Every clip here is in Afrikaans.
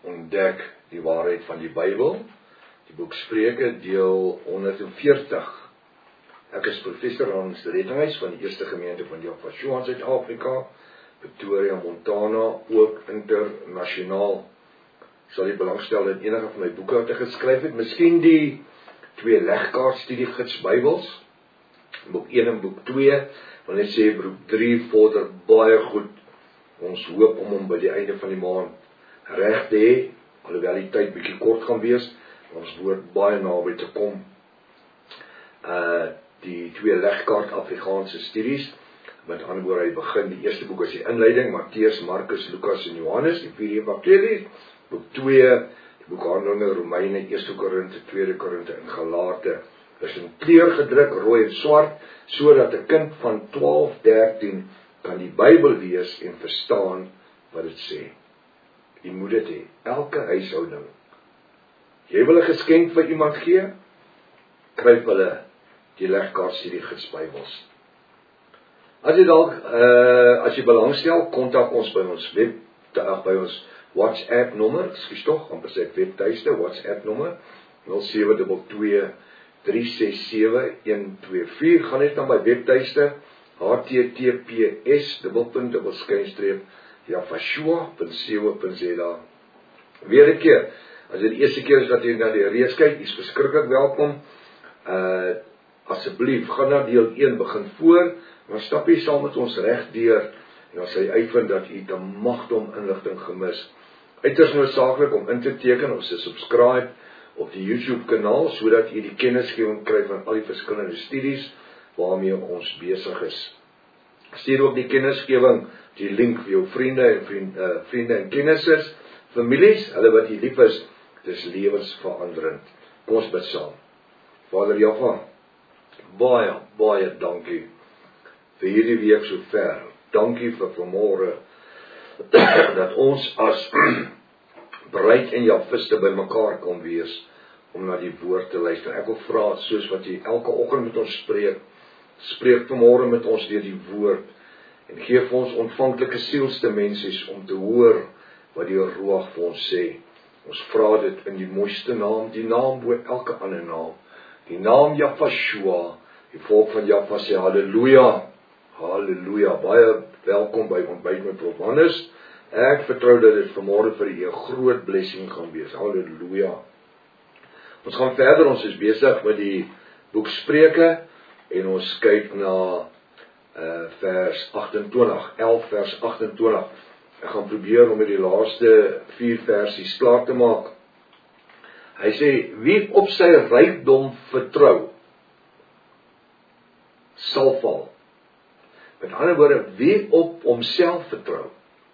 ontdek die waarheid van die Bybel. Die boek Spreuke, deel 140. Ek is professor aan die Reddingshuis van die Eerste Gemeente van Jaffa in Suid-Afrika, Pretoria, Montana, ook internasionaal. Sal jy belangstel in enige van my boeke wat ek geskryf het, miskien die 2 legkaart studiegids Bybels, boek 1 en boek 2, want net sê boek 3 vorder baie goed. Ons hoop om hom by die einde van die maand reg te hê, alhoewel die tyd bietjie kort gaan wees, ons behoort baie naby te kom. Die 2 legkaart Afrikaanse studies, met ander woorde, hy begin, die eerste boek is die inleiding, Matteus, Markus, Lukas en Johannes, die 4 evangelies, boek 2, die boek Handelinge, Romeine, 1 Korinte, 2 Korinte en Galate, is in kleur gedruk, rooi en swart, sodat 'n kind van 12, 13 kan die Bybel lees en verstaan wat dit sê. Jy moet dit hê, elke huishouding. Jy wil 'n geskenk vir iemand gee, kryp hulle die legkaart studiegids Bybels. As jy belangstel, kontak ons by ons by ons WhatsApp nommer, ekskuus tog, amper sê ek webtuiste, WhatsApp nommer 0722367124. Gaan net na my webtuiste https://jaffa.co.za. Weer 'n keer, as dit die eerste keer is dat jy na die reeks kyk, is verskriklik welkom. Asseblief, gaan na deel 1 begin voor, maar stap jy saam met ons reg deur, en as jy uitvind dat jy te magdom inligting gemis, uiters noodsaaklik om in te teken of te subscribe op die YouTube kanaal, sodat jy die kennisgewing kry van al die verskillende studies waarmee ons besig is. Stuur ook die kennisgewing, die link vir jou vriende en kennisses, families, hulle wat jy lief is, dis lewensveranderend. Kom ons bid saam. Vader Jaffa, baie dankie vir hierdie week so ver. Dankie vir vanmôre dat ons as bruid en Jaffiste by mekaar kon wees om na die woord te luister. Ek wil vra, soos wat jy elke oggend met ons spreek vanmôre met ons deur die woord en gee vir ons ontvanklike sielsdimensies om te hoor wat die Ruach vir ons sê. Ons vra dit in die mooiste naam, die naam bo elke ander naam, die naam Jaffashua. Die volk van Jaffa sê halleluja, halleluja. Baie welkom by ontbyt met Prof. Hannes. Ek vertrou dat dit vanmôre vir u 'n groot blessing gaan wees. Halleluja. Ons gaan verder, ons is besig met die boek Spreuke en ons kyk na vers 28, 11 vers 28. Ek gaan probeer om met die laaste 4 versies klaar te maak. Hy sê, wie op sy rykdom vertrou, sal val. Met ander woorde, wie op homself vertrou,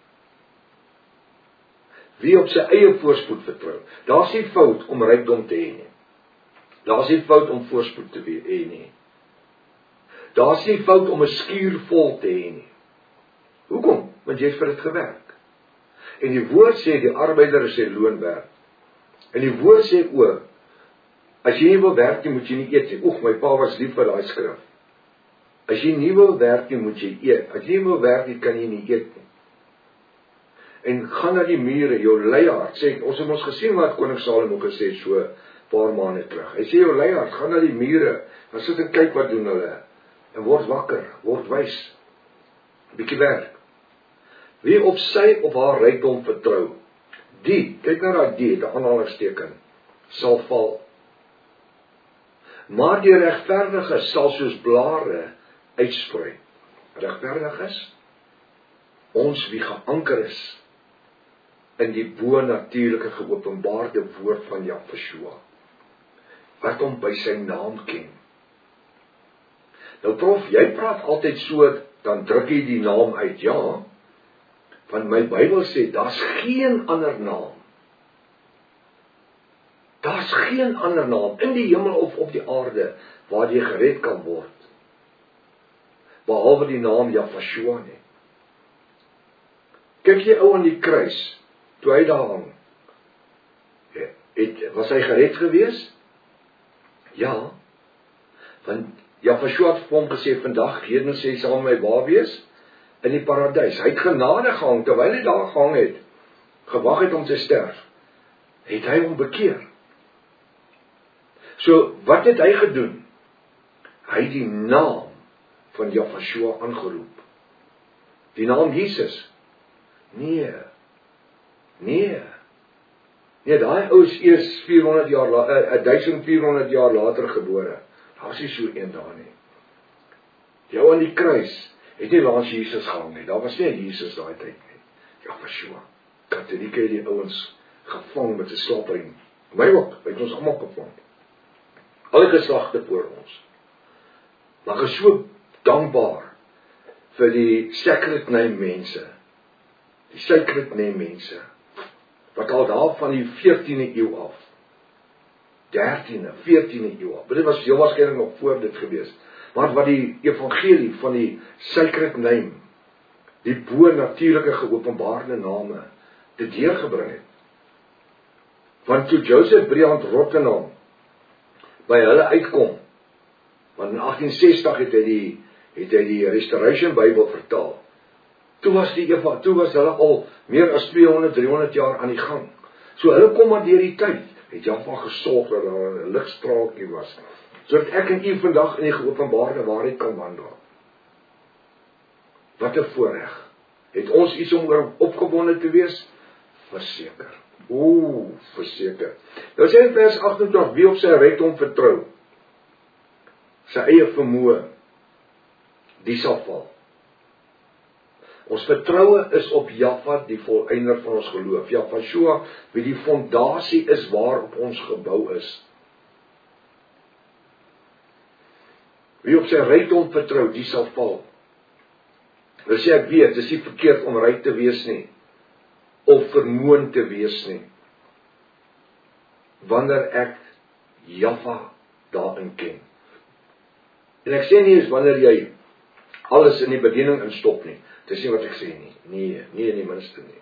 wie op sy eie voorspoed vertrou. Daar's nie fout om rykdom te hê nie. Daar's nie fout om voorspoed te hê nie. Daar's nie fout om 'n skuur vol te hê nie. Hoekom? Want jy het vir dit gewerk. En die woord sê, die arbeider is sy loon werd. En die woord sê ook, as jy nie wil werk nie, moet jy nie eet nie. Oeg, my pa was lief vir daai skrif. As jy nie wil werk nie, moet jy eet. As jy nie wil werk nie, kan jy nie eet nie. En gaan na die mure, jou leiaard, sê, ons het ons gesien wat koning Salomo gesê so paar maande terug. Hy sê, jou leiaard, gaan na die mure, dan sit en kyk wat doen hulle. En word wakker, word wys. Bietjie werk. Wie op sy of haar rykdom vertrou, die, kyk na daai die, 'n aanhalingsteken, sal val. Maar die regverdiges sal soos blare uitsprei. Regverdiges, ons wie geanker is in die bo-natuurlike geopenbaarde woord van Jaffashua, wat hom by sy naam ken. Nou prof, jy praat altyd so, dan druk jy die naam uit, ja, want my Bybel sê, daar's geen ander naam. Daar's geen ander naam in die hemel of op die aarde waar jy gered kan word, behalwe die naam Jaffashua nie. Kyk jy ou aan die kruis, toe hy daar hang, was hy gered gewees? Ja, want Jaffashua het vir hom gesê, vandag heden sê saam met my waar wees? In die paradys. Hy het genade gehang, terwyl hy daar gehang het, gewag het om te sterf. het hy hom bekeer. So, wat het hy gedoen? Hy het die naam van Jahshua aangeroep. Die naam Jesus? Nee, daai ou is eers 1400 jaar later gebore. Daar is nie so een daar nie. Die ou aan die kruis het nie langs Jesus gehang nie. Daar was nie Jesus daai tyd nie. Jahshua. Katolieke het die ouens gevang met 'n slaapring. My ook, het ons almal gevang. Al die geslagte voor ons. Maar ek is so dankbaar vir die Sacred Name mense. Die Sacred Name mense. Wat al daar van die 14de eeu af. 13e, 14de eeu af. Dit was heel waarskynlik nog voor dit gewees. Maar wat die evangelie van die Sacred Name, die bo-natuurlike geopenbaarde name, dit deurgebring het. Want toe Joseph Briand Rottenham by hulle uitkom, want in 1860 het hy die Restoration Bybel vertaal. Toe was hulle al meer as 200, 300 jaar aan die gang. So hulle kom maar deur die tyd, het Jahwe gesorg dat daar 'n ligstraaltjie was, sodat ek en u vandag in die geopenbaarde waarheid kan wandel. Wat 'n voorreg. Het ons iets om oor opgewonde te wees? Verseker. Verseker. Nou sê in vers 28, wie op sy rykdom vertrou, sy eie vermoë, die sal val. Ons vertroue is op Jahwe, die volëinder van ons geloof. Jahshua, wie die fondasie is waarop ons gebou is. Wie op sy rykdom vertrou, die sal val. Nou sê ek weet, dis nie verkeerd om ryk te wees nie, of vermoën te wees nie, wanneer ek Jahwe daarin ken. En ek sê nie eens wanneer jy alles in die bediening instop nie. Dis nie wat ek sê nie. Nee, in die minste nie.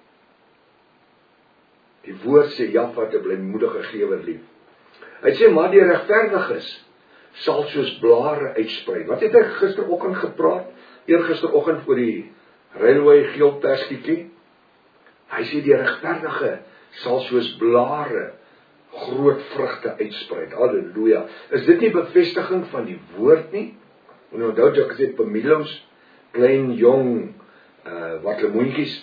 Die woord sê Jahwe te blymoedige gewer lief. Hy sê, maar die regverdiges sal soos blare uitsprei. Wat het ek gisteroggend gepraat? Eergisteroggend oor die railway geelperskietjie. Hy sê die regverdige sal soos blare groot vrugte uitsprei. Halleluja. Is dit nie bevestiging van die woord nie? En onthou ek gesê Pamilos, klein jong wat lemoentjies.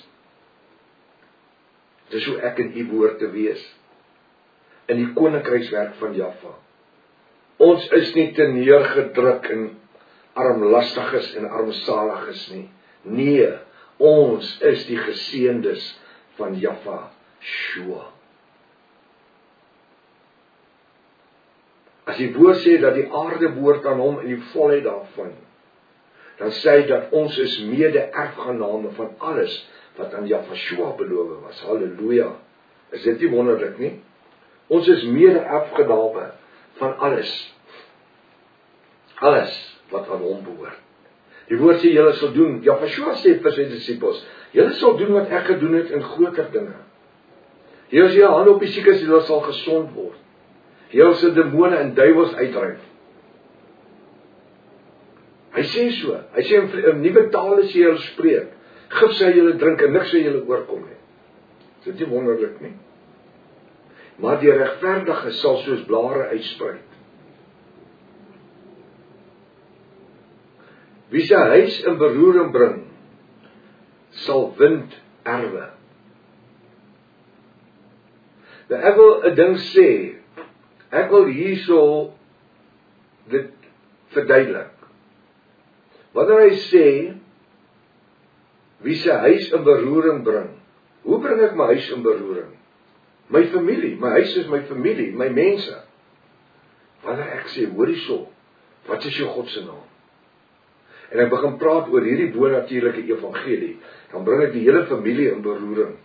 Dis hoe ek in u woord te wees. In die koninkrykswerk van Jahwe. Ons is nie te neergedruk en armlastiges en armsaliges nie. Nee, ons is die geseëndes van Jahshua. As die woord sê dat die aarde behoort aan hom en die volheid daarvan, dan sê hy dat ons is mede-erfgename van alles wat aan Jahshua beloof was. Halleluja. Is dit nie wonderlik nie? Ons is mede-erfgename van alles. Alles wat aan hom behoort. Die woord sê, julle sal doen, Jahshua sê vir sy disippels, julle sal doen wat ek gedoen het in groter dinge. Julle sal hand op die siekes, julle sal gesond word. Julle sal demone en duiwels uitdryf. Hy sê so, hy sê in nuwe tale sê julle spreek, gif sê julle drink en niks sê julle oorkom nie. Is dit nie wonderlik nie? Maar die regverdige sal soos blare uitsprei. Wie sy huis in beroering bring, sal wind erwe. Nou ek wil 'n ding sê, ek wil hierso dit verduidelik. Wanneer hy sê, wie sy huis in beroering bring, hoe bring ek my huis in beroering? My familie, my huis is my familie, my mense. Wanneer ek sê, hoor hierso, wat is jou God se naam? En ek begin praat oor hierdie bo-natuurlike evangelie, dan bring ek die hele familie in beroering.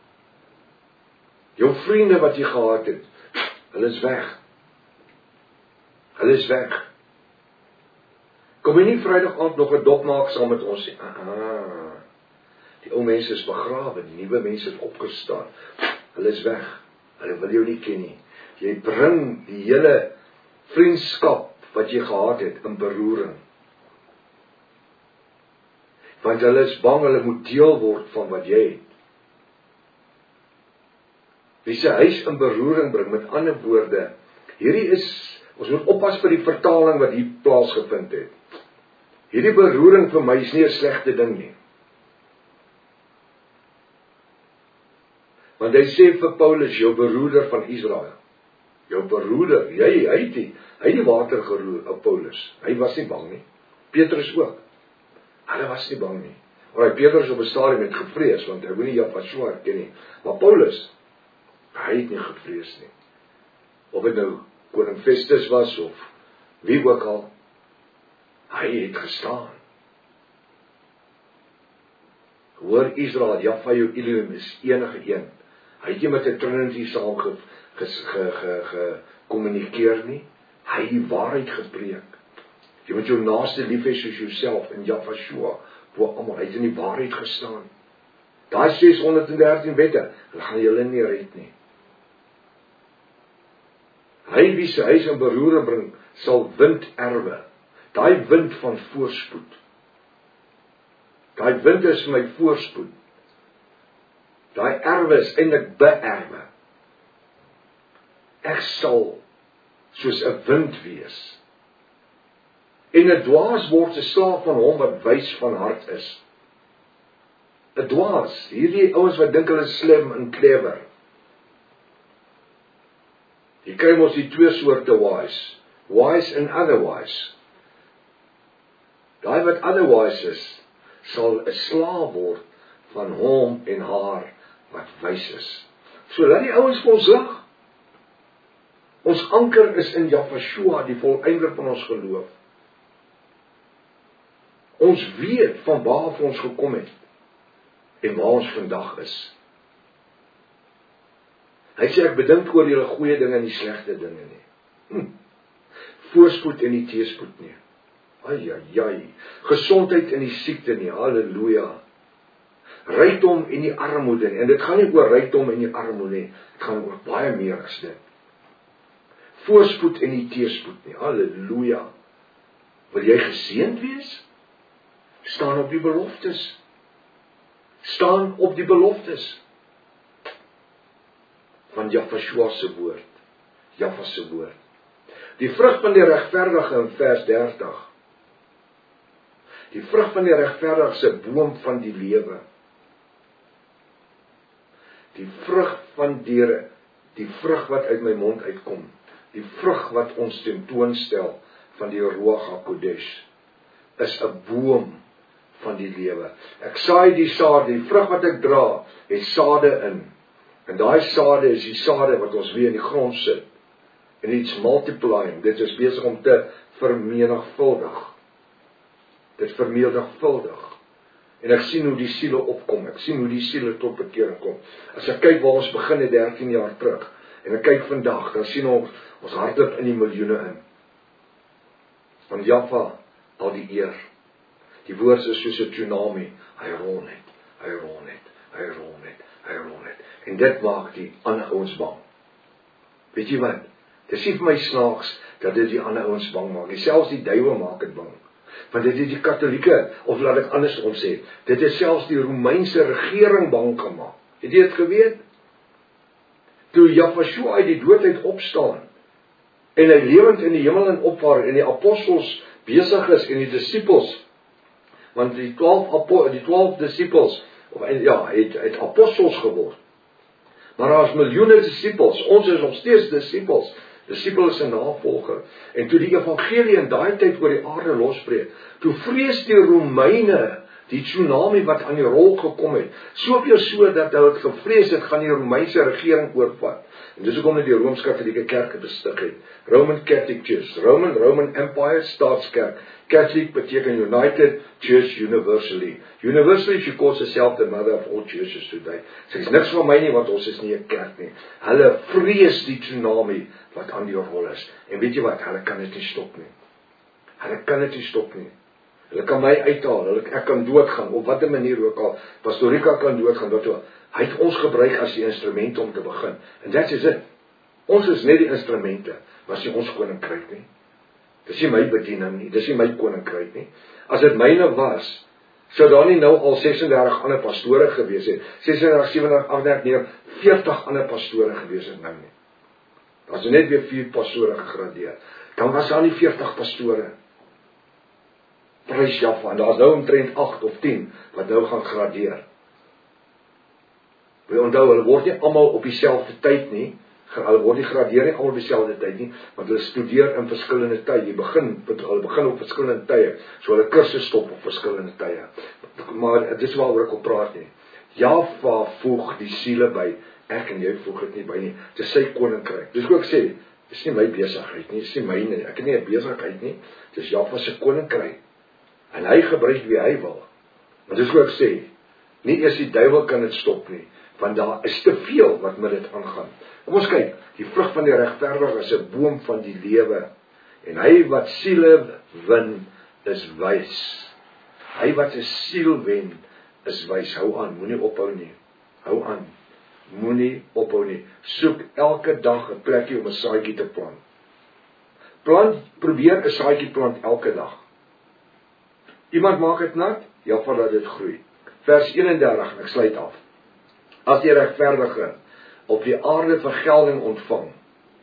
Jou vriende wat jy gehad het, hulle is weg. Hulle is weg. Kom jy nie Vrydag aand nog 'n dop maak saam met ons nie? Die ou mense is begrawe, die nuwe mense het opgestaan. Hulle is weg. Hulle wil jou nie ken nie. Jy bring die hele vriendskap wat jy gehad het in beroering. Want hulle is bang, hulle moet deel word van wat jy het. wie sy huis in beroering bring. Met ander woorde, hierdie is, ons moet oppas vir die vertaling wat hier plaasgevind het. Hierdie beroering vir my is nie 'n slegte ding nie. Want hy sê vir Paulus, jou beroerder van Israel, jou beroerder, hy het die water geroer op Paulus, hy was nie bang nie. Petrus ook, hulle was nie bang nie. Maar Petrus op 'n stadium het gevrees, want hy wou nie Joshua ken nie. Maar Paulus, hy het nie gevrees nie. Of dit nou koning Festus was, of wie ook al, hy het gestaan. Hoor Israel, Jahwe jou Elohim is enige een. Hy het nie met 'n Trinity saam gekommunikeer nie. Hy het die waarheid gepreek. Jy moet jou naaste lief hê soos jouself in Jahwe, voor almal, hy het in die waarheid gestaan. Daai 613 wette, hulle gaan julle nie red nie. Hy wie sy huis in beroering bring, sal wind erwe. Daai wind van voorspoed. Daai wind is my voorspoed. Daai erwe is eintlik beerwe. Ek sal soos 'n wind wees. En 'n dwaas word 'n slaaf van hom wat wys van hart is. 'n Dwaas, hierdie ouens wat dink hulle is slim en clever. Jy kry mos die twee soorte wise en otherwise. Daai wat otherwise is, sal 'n slaaf word van hom en haar wat wys is. So laat die ouens vir ons lag. Ons anker is in Jahwe, die volëinder van ons geloof. Ons weet van waar ons gekom het en waar ons vandag is. Hy sê ek bedink oor julle goeie dinge en die slegte dinge nie. Voorspoed en die teëspoed nie. Ai. Gesondheid en die siekte nie. Halleluja. Rykdom en die armoede nie. En dit gaan nie oor rykdom en die armoede nie. Dit gaan oor baie meer as dit. Voorspoed en die teëspoed nie. Halleluja. Wil jy geseënd wees? Staan op die beloftes. Staan op die beloftes van Jahwe se woord. Jahwe se woord. Die vrug van die regverdige in vers 30. Die vrug van die regverdige se boom van die lewe. Die vrug van die vrug wat uit my mond uitkom. Die vrug wat ons tentoonstel van die Ruach HaKodesh is 'n boom van die lewe. Ek saai die saad, die vrug wat ek dra, het sade in. En daai sade is die sade wat ons weer in die grond sit. En it's multiplying. Dit is besig om te vermenigvuldig. Dit vermenigvuldig. En ek sien hoe die siele opkom. Ek sien hoe die siele tot bekering kom. As ek kyk waar ons begin het 13 jaar terug, en ek kyk vandag, dan sien ons hardloop in die miljoene in. Van Jahwe al die eer. Die woord is soos 'n tsunami. Hy rol net, hy rol net, hy rol net, hy rol net. En dit maak die ander ouens bang. Weet jy wat? Dit is nie vir my snaaks dat dit die ander ouens bang maak. Selfs die duiwel maak dit bang. Want dit het die Katolieke, of laat ek andersom sê, dit het selfs die Romeinse regering bang gemaak. Het jy dit geweet? Toe Jahwe uit die dood uit opstaan, en hy lewend in die hemel en opvaar, en die apostels besig is, en die disippels, want die 12 disippels, het apostels geword. Maar daar is miljoene disippels, ons is nog steeds disippels. Disipel is 'n navolger. En toe die evangelie in daai tyd oor die aarde losbreek, toe vrees die Romeine die tsunami wat aan die rol gekom het. Soveel so dat hulle het gevrees het gaan die Romeinse regering oorvat. En dis hoekom hulle die Rooms-Katolieke kerke bestig het. Roman Catholic Church, Roman Empire, staatskerk. Catholic beteken United Church Universally. Universally, she calls herself the mother of all churches today. Sy is niks van my nie, want ons is nie 'n kerk nie. Hulle vrees die tsunami wat aan die rol is. En weet jy wat, hulle kan dit nie stop nie. Hulle kan dit nie stop nie. Hulle kan my uithaal, ek kan doodgaan, op watter manier ook al. Pastor Rika kan doodgaan, hy het ons gebruik as die instrumente om te begin. En that is it. Ons is net die instrumente, maar is nie ons koninkryk nie. Dis nie my bediening nie, dis nie my koninkryk nie. As dit myne was, sou daar nie nou al 36 ander pastore gewees het. 36, 37, 38, 39, 40 ander pastore gewees het nou nie. As net weer 4 pastore gegradeer. Dan was daar nie 40 pastore. Prys Jaffa, en daar is nou omtrent 8 of 10 wat nou gaan gradeer. Wil onthou, hulle word nie almal op dieselfde tyd nie, hulle word nie gradeer nie almal op dieselfde tyd nie, want hulle studeer in verskillende tye. Hulle begin op verskillende tye, so hulle kursus stop op verskillende tye. Maar dis waaroor ek op praat nie. Jaffa voeg die siele by, ek en jy voeg dit nie by nie. Dit is sy koninkryk. Dis hoe ek sê, dis nie my besigheid nie, dis nie myne nie. Ek het nie 'n besigheid nie, dis Jaffa se koninkryk. En hy gebruik wie hy wil. Want dis hoe ek sê, nie eers die duiwel kan dit stop nie, want daar is te veel wat met dit aangaan. Kom ons kyk, die vrug van die regverdige is 'n boom van die lewe, en hy wat siele win, is wys. Hy wat 'n siel wen, is wys. Hou aan, moenie ophou nie. Hou aan, moenie ophou nie. Soek elke dag 'n plekkie om 'n saadjie te plant. Probeer 'n saadjie plant elke dag. Iemand maak dit nat, Jaffa laat dit groei. Vers 31, en ek sluit af. As die regverdige op die aarde vergelding ontvang,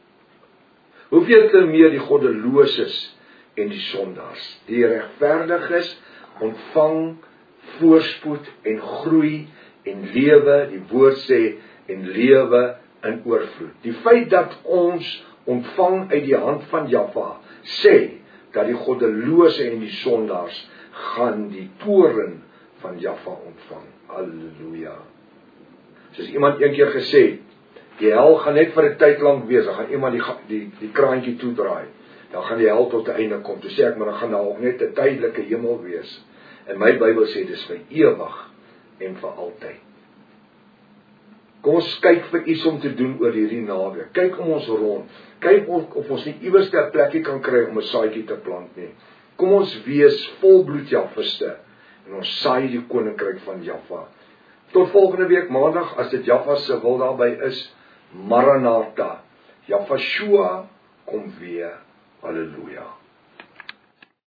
hoeveel te meer die goddeloses en die sondaars. Die regverdiges ontvang voorspoed en groei en lewe, die woord sê, en lewe in oorvloed. Die feit dat ons ontvang uit die hand van Jaffa, sê dat die goddelose en die sondaars gaan die toren van Jaffa ontvang. Halleluja. Soos iemand een keer gesê, die hel gaan net vir 'n tyd lank wees, dan gaan iemand die kraantjie toedraai, dan gaan die hel tot 'n einde kom. Toe sê ek, maar dan gaan daar ook net 'n tydelike hemel wees. En my Bybel sê, dis vir ewig en vir altyd. Kom ons kyk vir iets om te doen oor hierdie naweek. Kyk om ons rond. Kyk of ons nie iewers 'n plekkie kan kry om 'n saadjie te plant nie. Kom ons wees volbloed Jaffiste en ons saai die koninkryk van Jaffa. Tot volgende week maandag, as dit Jaffa se wil daarby is, Maranatha. Jaffa Shua kom weer. Halleluja.